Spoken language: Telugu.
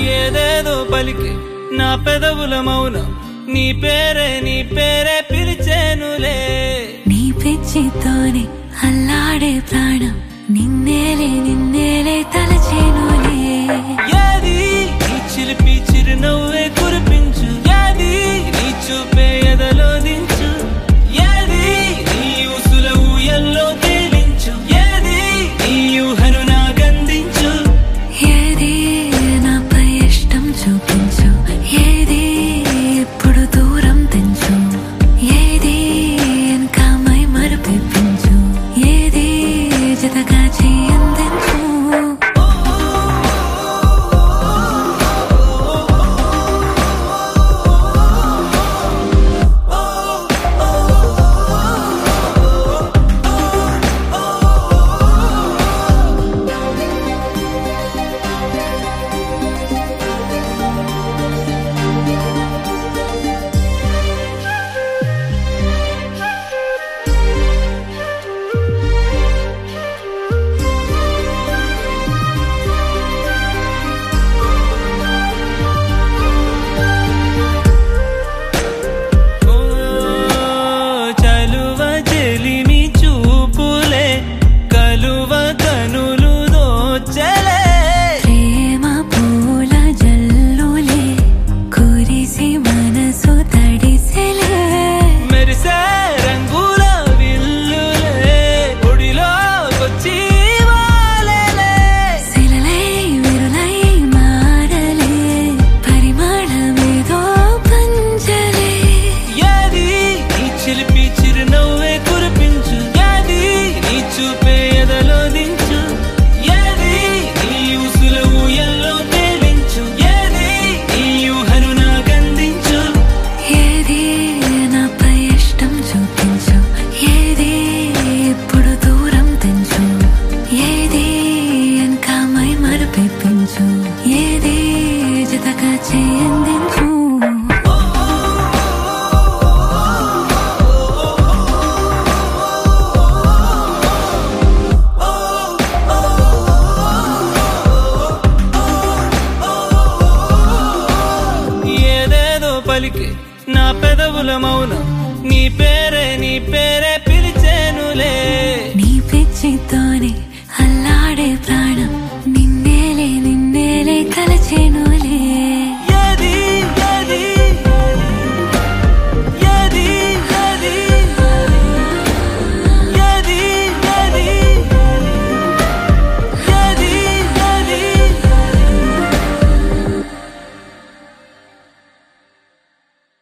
ఏదేదో పలికి నా పెదవుల మౌనం నీ పేరే పిలిచేనులే నీ పిచ్చితోనే అల్లాడే ప్రాణం నిన్నేలే తలచేనులే ఏది నీ చిలిపి చిరునవ్వే కురిపించు ఏది నీ చూపే ఎదలో దించు ఏది నీ ఊసుల ఊయల్లో తేలించు ఏది నీ ఊహను నాకందించు ఏది నాపై ఇష్టం చూపించు ఏది ఎప్పుడు దూరం తెంచు ఏది ఇంకా మై మరుపించు ఏది జతగా చేయందించు ఏది జతగా చేయందించు ఏదేదో పలికి నా పెదవుల మౌనం నీ పేరే పిలిచేనులే నీ పిచ్చితోనే